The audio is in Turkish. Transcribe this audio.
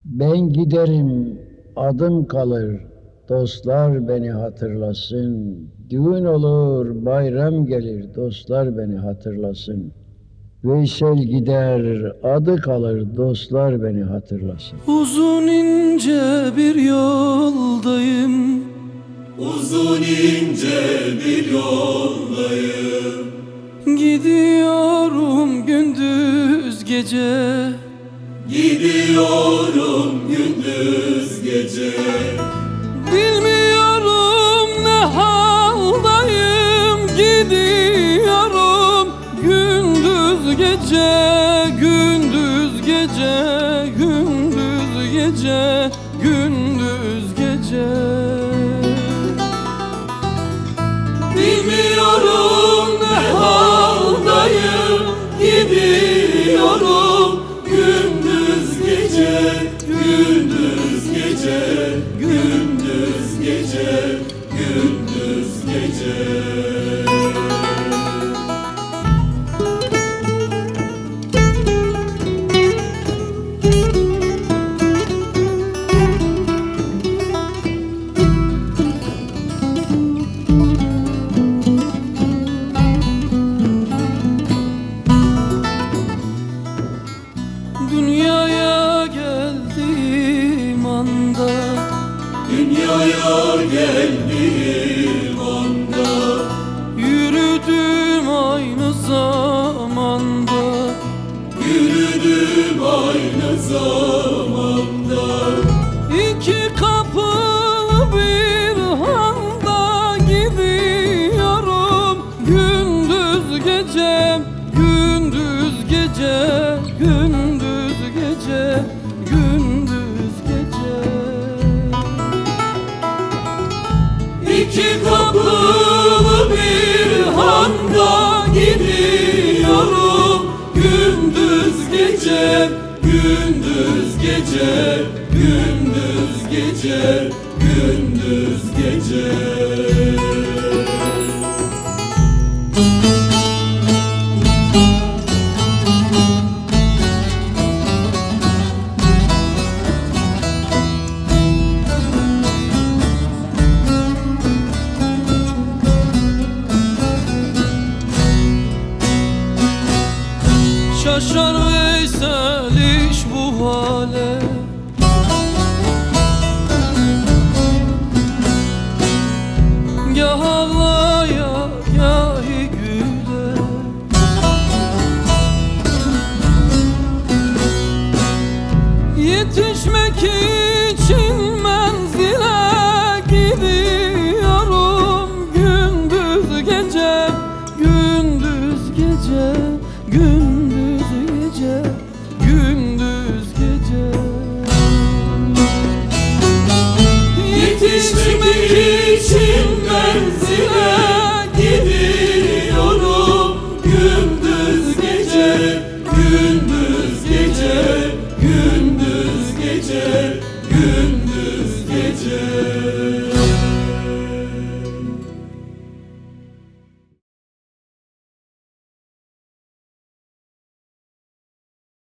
Ben giderim, adım kalır, dostlar beni hatırlasın. Düğün olur, bayram gelir, dostlar beni hatırlasın. Veysel gider, adı kalır, dostlar beni hatırlasın. Uzun ince bir yoldayım, uzun ince bir yoldayım. gidiyorum gündüz gece. Gidiyorum gündüz gece. Bilmiyorum ne haldayım, gidiyorum gündüz gece, gündüz gece, gündüz gece, gündüz gece. Bilmiyorum ne haldayım, gidiyorum gündüz gece, gündüz gece, gündüz gece, gündüz gece. Dünyaya geldiğim anda, Dünyaya geldiğim anda, yürüdüm aynı zamanda. yürüdüm aynı zamanda. İki kapılı bir handa gidiyorum gündüz gece, gündüz gece, gündüz gece, gündüz gece. İki kapılı bir handa gidiyorum gündüz gece, gündüz gece, gündüz gece, gündüz gece. Şaşar Veysel iş bu hale. Gah ağlaya gahi güle. Yetişmek için menzile gidiyorum gündüz gece, gündüz gece, gündüz